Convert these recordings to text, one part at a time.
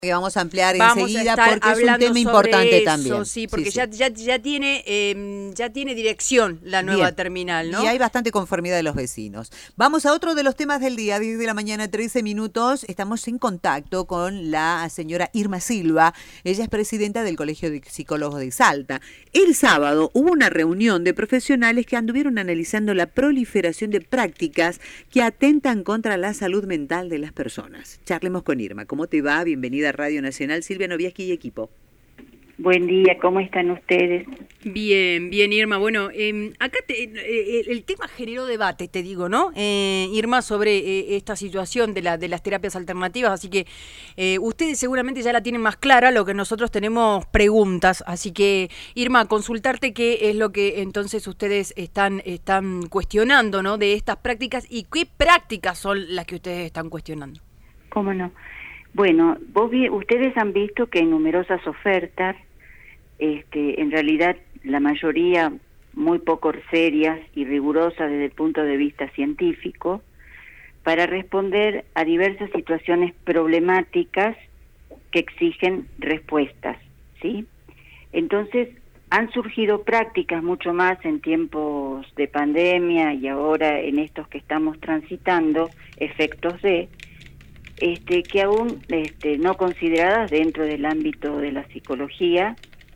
Que vamos a ampliar Vamos enseguida a estar porque es un tema sobre importante eso, también. Sí, porque ya tiene dirección la nueva Bien. terminal, ¿no? Y hay bastante conformidad de los vecinos. Vamos a otro de los temas del día, 10 de la mañana, 13 minutos. Estamos en contacto con la señora Irma Silva. Ella es presidenta del Colegio de Psicólogos de Salta. El sábado hubo una reunión de profesionales que anduvieron analizando la proliferación de prácticas que atentan contra la salud mental de las personas. Charlemos con Irma. ¿Cómo te va? Bienvenida a Radio Nacional. Silvia Noviaski y equipo. Buen día, ¿cómo están ustedes? Bien, Irma. Bueno, acá el tema generó debate, te digo, ¿no? Irma, sobre esta situación de las terapias alternativas, así que ustedes seguramente ya la tienen más clara, lo que nosotros tenemos preguntas, así que, Irma, consultarte qué es lo que entonces ustedes están cuestionando, ¿no? De estas prácticas y qué prácticas son las que ustedes están cuestionando. ¿Cómo no? Bueno, ustedes han visto que hay numerosas ofertas, en realidad la mayoría muy poco serias y rigurosas desde el punto de vista científico, para responder a diversas situaciones problemáticas que exigen respuestas, ¿sí? Entonces, han surgido prácticas mucho más en tiempos de pandemia y ahora en estos que estamos transitando, efectos de que aún no consideradas dentro del ámbito de la psicología,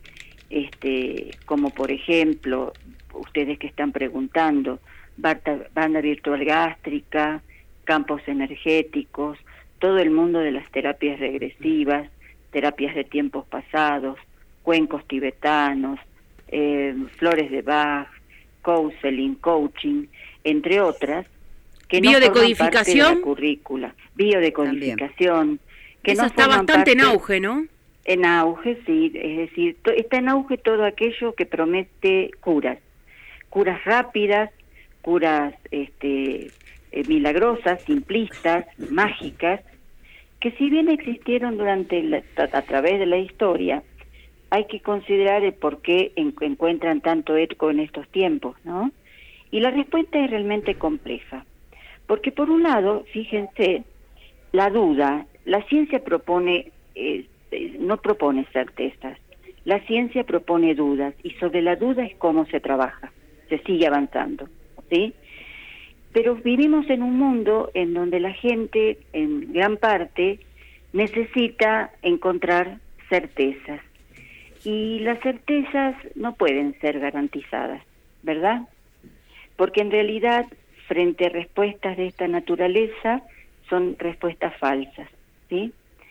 como por ejemplo, ustedes que están preguntando, banda virtual gástrica, campos energéticos, todo el mundo de las terapias regresivas, terapias de tiempos pasados, cuencos tibetanos, flores de Bach, counseling, coaching, entre otras, que no forman parte de la currícula. Biodecodificación, que eso no está bastante parte, en auge, ¿no? En auge, sí, es decir, está en auge todo aquello que promete curas rápidas, curas milagrosas, simplistas, mágicas, que si bien existieron a través de la historia, hay que considerar el por qué encuentran tanto eco en estos tiempos, ¿no? Y la respuesta es realmente compleja. Porque por un lado, fíjense, la duda, la ciencia no propone certezas, la ciencia propone dudas, y sobre la duda es cómo se trabaja, se sigue avanzando, ¿sí? Pero vivimos en un mundo en donde la gente, en gran parte, necesita encontrar certezas, y las certezas no pueden ser garantizadas, ¿verdad? Porque en realidad, frente a respuestas de esta naturaleza, son respuestas falsas, ¿sí?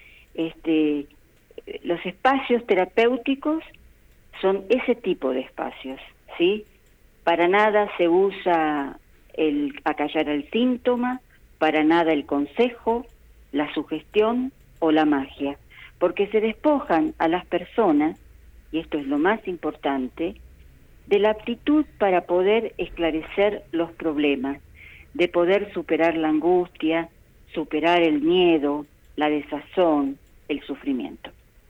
Los espacios terapéuticos son ese tipo de espacios, ¿sí? Para nada se usa el acallar al síntoma, para nada el consejo, la sugestión o la magia, porque se despojan a las personas, y esto es lo más importante, de la aptitud para poder esclarecer los problemas, de poder superar la angustia, superar el miedo, la desazón, el sufrimiento.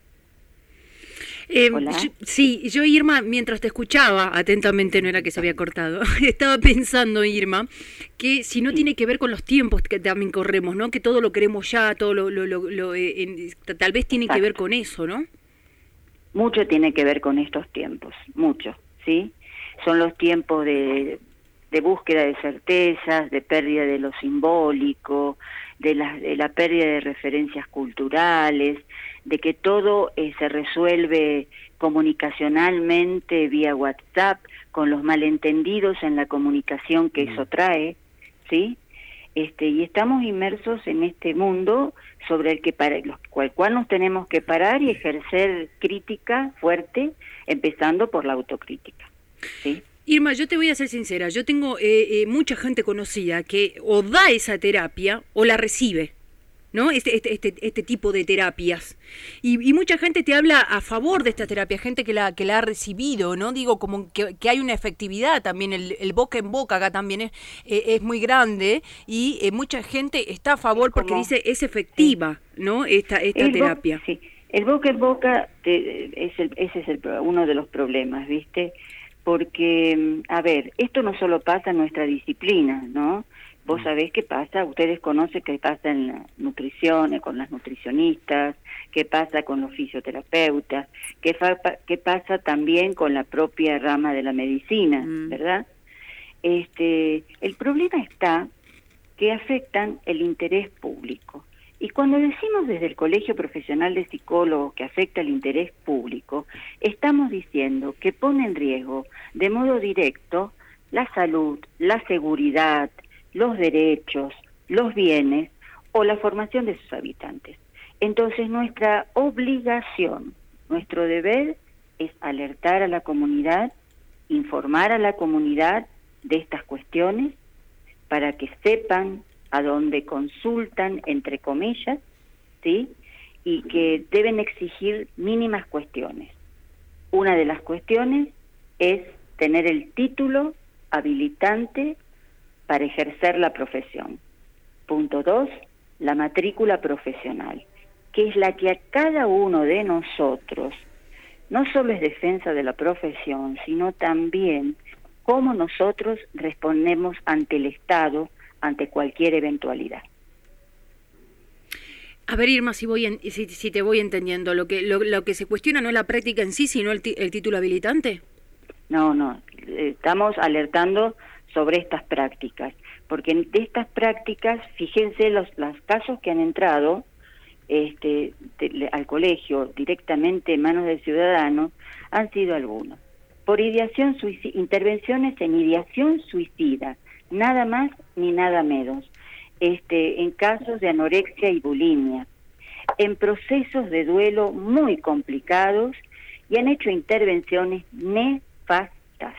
Sí, yo, Irma, mientras te escuchaba atentamente, no era que se había cortado, estaba pensando, Irma, que si no tiene que ver con los tiempos que también corremos, ¿no? Que todo lo queremos ya, todo tal vez tiene que ver con eso, ¿no? Mucho tiene que ver con estos tiempos, mucho, ¿sí? Son los tiempos de búsqueda de certezas, de pérdida de lo simbólico, de la pérdida de referencias culturales, de que todo se resuelve comunicacionalmente vía WhatsApp, con los malentendidos en la comunicación que eso trae, ¿sí? Y estamos inmersos en este mundo sobre el cual nos tenemos que parar y ejercer crítica fuerte, empezando por la autocrítica, ¿sí? Irma, yo te voy a ser sincera, yo tengo mucha gente conocida que o da esa terapia o la recibe, ¿no? Este tipo de terapias. Y mucha gente te habla a favor de esta terapia, gente que la ha recibido, ¿no? Digo, como que hay una efectividad también, el boca en boca acá también es muy grande, y mucha gente está a favor porque dice es efectiva, sí, ¿no? Esta terapia. Sí, el boca en boca ese es uno de los problemas, ¿viste? Porque, a ver, esto no solo pasa en nuestra disciplina, ¿no? Vos sabés qué pasa, ustedes conocen qué pasa en la nutrición, con las nutricionistas, qué pasa con los fisioterapeutas, qué pasa también con la propia rama de la medicina, ¿verdad? El problema está que afectan el interés público. Y cuando decimos desde el Colegio Profesional de Psicólogos que afecta el interés público, estamos diciendo que pone en riesgo de modo directo la salud, la seguridad, los derechos, los bienes o la formación de sus habitantes. Entonces nuestra obligación, nuestro deber es alertar a la comunidad, informar a la comunidad de estas cuestiones para que sepan a dónde consultan, entre comillas, ¿sí? Y que deben exigir mínimas cuestiones. Una de las cuestiones es tener el título habilitante para ejercer la profesión. Punto 2, la matrícula profesional, que es la que a cada uno de nosotros no solo es defensa de la profesión, sino también cómo nosotros respondemos ante el Estado, ante cualquier eventualidad. A ver, Irma, si te voy entendiendo, lo que se cuestiona no es la práctica en sí, sino el título habilitante. No, estamos alertando sobre estas prácticas, porque de estas prácticas, fíjense los casos que han entrado al colegio directamente en manos del ciudadano, han sido algunos. Por ideación suicida, intervenciones en ideación suicida, nada más ni nada menos, en casos de anorexia y bulimia, en procesos de duelo muy complicados, y han hecho intervenciones nefastas.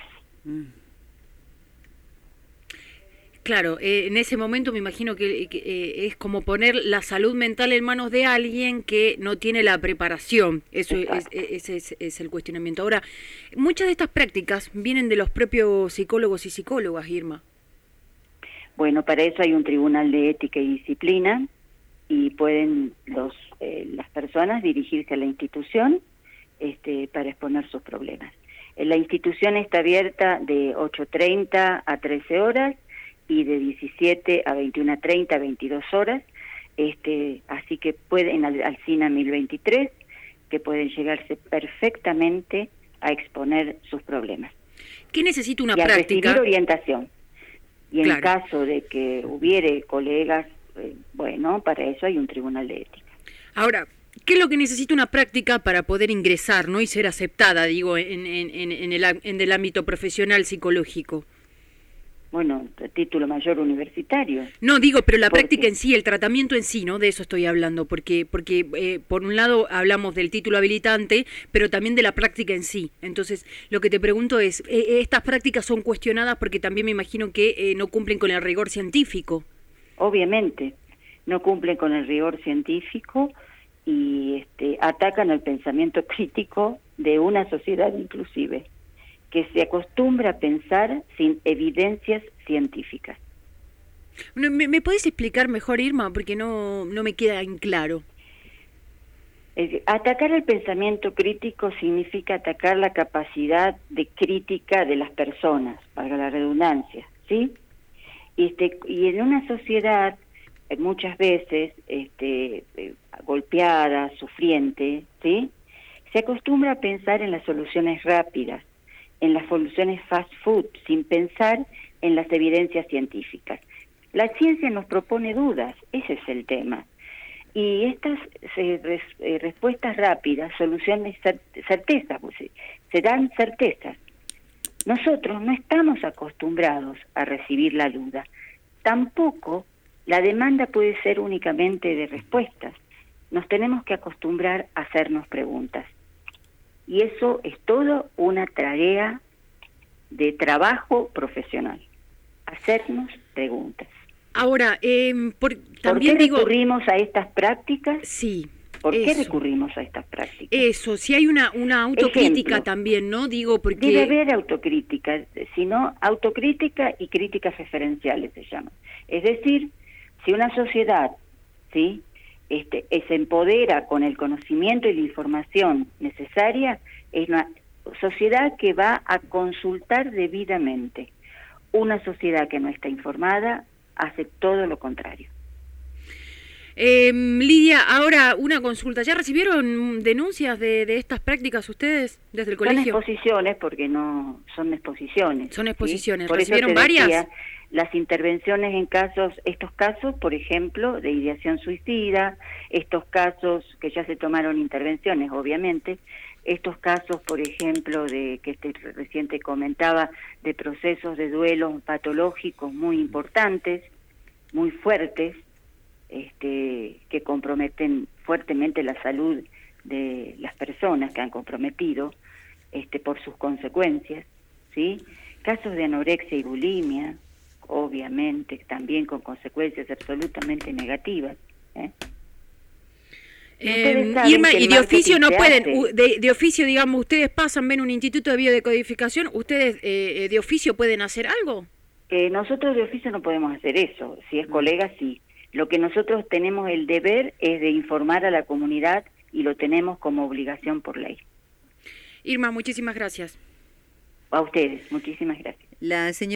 Claro, en ese momento me imagino que es como poner la salud mental en manos de alguien que no tiene la preparación. Ese es el cuestionamiento. Ahora, muchas de estas prácticas vienen de los propios psicólogos y psicólogas, Irma. Bueno, para eso hay un tribunal de ética y disciplina, y pueden las personas dirigirse a la institución para exponer sus problemas. La institución está abierta de 8:30 a 13 horas y de 17 a 21:30, 22 horas, así que pueden al SINA 1023, que pueden llegarse perfectamente a exponer sus problemas. ¿Qué necesita una y a práctica? Recibir orientación. Y en Claro. caso de que hubiere colegas, para eso hay un tribunal de ética. Ahora, ¿qué es lo que necesita una práctica para poder ingresar, ¿no? Y ser aceptada, digo, en el ámbito profesional psicológico? Bueno, título mayor universitario. No, digo, pero la ¿Por práctica qué? en sí, el tratamiento en sí, ¿no? De eso estoy hablando, porque por un lado hablamos del título habilitante, pero también de la práctica en sí. Entonces, lo que te pregunto es, ¿estas prácticas son cuestionadas porque también me imagino que no cumplen con el rigor científico? Obviamente, no cumplen con el rigor científico y atacan el pensamiento crítico de una sociedad inclusive, que se acostumbra a pensar sin evidencias científicas. ¿Me podés explicar mejor, Irma? Porque no me queda en claro. Atacar el pensamiento crítico significa atacar la capacidad de crítica de las personas, valga la redundancia, ¿sí? Y en una sociedad muchas veces golpeada, sufriente, ¿sí? Se acostumbra a pensar en las soluciones rápidas, en las soluciones fast food, sin pensar en las evidencias científicas. La ciencia nos propone dudas, ese es el tema. Y estas respuestas rápidas, soluciones, certezas, se dan certezas. Nosotros no estamos acostumbrados a recibir la duda. Tampoco la demanda puede ser únicamente de respuestas. Nos tenemos que acostumbrar a hacernos preguntas. Y eso es todo una tarea de trabajo profesional, hacernos preguntas. Ahora, ¿Por también qué digo... recurrimos a estas prácticas? Sí. ¿Por qué eso. recurrimos a estas prácticas? Eso, si hay una autocrítica Ejemplo, también, ¿no? Digo, porque... Debe haber autocrítica, sino autocrítica y críticas referenciales se llaman. Es decir, si una sociedad, ¿sí?, se empodera con el conocimiento y la información necesaria, es una sociedad que va a consultar debidamente. Una sociedad que no está informada hace todo lo contrario. Lidia, ahora una consulta. ¿Ya recibieron denuncias de estas prácticas ustedes desde el colegio? Son exposiciones, porque no son exposiciones. Son exposiciones. ¿Sí? ¿Recibieron por eso te varias? decía, las intervenciones en estos casos, por ejemplo, de ideación suicida, estos casos que ya se tomaron intervenciones, obviamente, estos casos, por ejemplo, de que reciente comentaba, de procesos de duelos patológicos muy importantes, muy fuertes, que comprometen fuertemente la salud de las personas que han comprometido por sus consecuencias, ¿sí? Casos de anorexia y bulimia, obviamente, también con consecuencias absolutamente negativas. Irma, y de oficio no pueden, de oficio, digamos, ustedes pasan, ven un instituto de biodecodificación, ¿ustedes de oficio pueden hacer algo? Nosotros de oficio no podemos hacer eso, si es colega sí. Lo que nosotros tenemos el deber es de informar a la comunidad y lo tenemos como obligación por ley. Irma, muchísimas gracias. A ustedes, muchísimas gracias. La señora